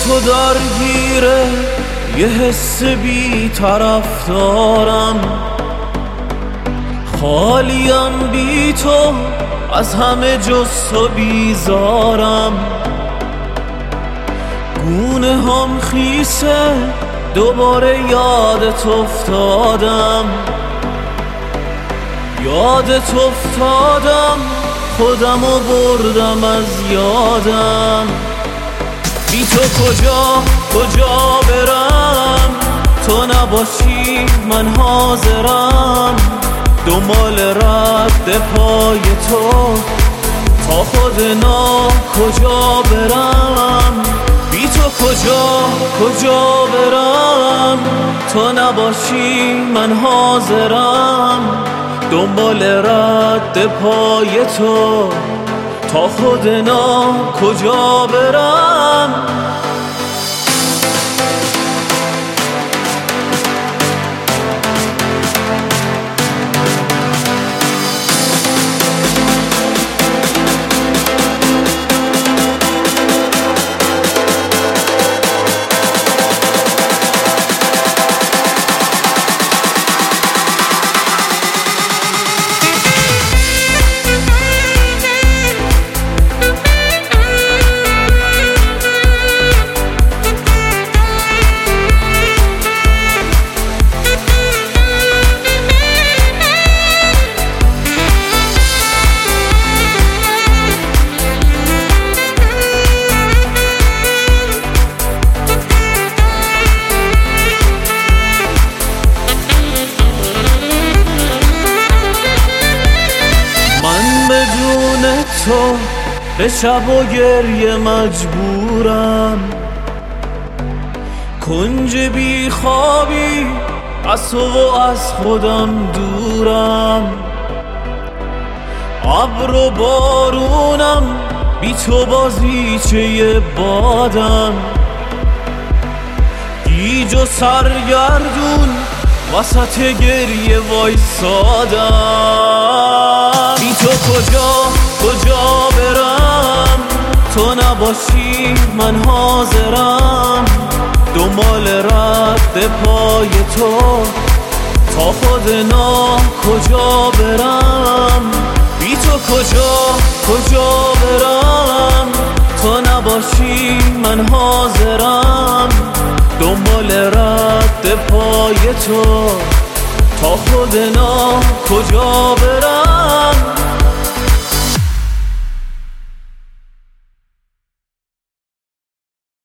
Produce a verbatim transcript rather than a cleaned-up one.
تو درگیره یه حس بی طرف دارم، خالیم بی تو از همه جز تو بیزارم. گونه هم خیسه دوباره یادت افتادم، یادت افتادم خودمو بردم از یادم. بی تو کجا کجا برم، تو نباشی من حاضرم. دنبال رد پای تو تا خود نا کجا برم. بی تو کجا کجا برم، تو نباشی من حاضرم. دنبال رد پای تو تا خود نا کجا برم. تو به شب و گریه مجبورم، کنج بی خوابی از تو و از خودم دورم. ابر و بارونم بی تو بازیچه بادم، گیج و سرگردون وسط گریه وایسادم. بی تو کجا کجا برم، تو نباشی من حاضرم. دنبال رد پای تو تا خود نا کجا برم. بی تو کجا کجا برم، تو نباشی من حاضرم. دنبال رد پای تو تا خود نا کجا برم.